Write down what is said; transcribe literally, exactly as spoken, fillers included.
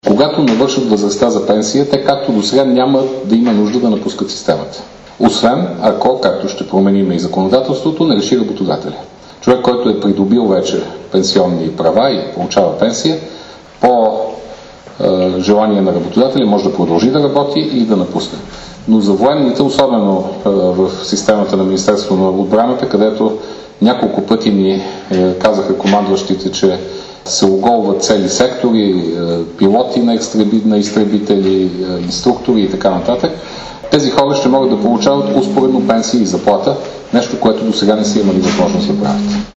Когато навършат възрастта за пенсия, те както до сега няма да има нужда да напускат системата. Освен ако, както ще променим и законодателството, не реши работодателя. Човек, който е придобил вече пенсионни права и получава пенсия, по е, желание на работодателя може да продължи да работи и да напусне. Но за военните, особено е, в системата на Министерството на отбраната, където няколко пъти ни е, казаха командващите, че се оголват цели сектори, пилоти на, екстребит, на изтребители, инструктори и така нататък, тези хора ще могат да получават успоредно пенсии и заплата, нещо, което до сега не си имали възможност да правят.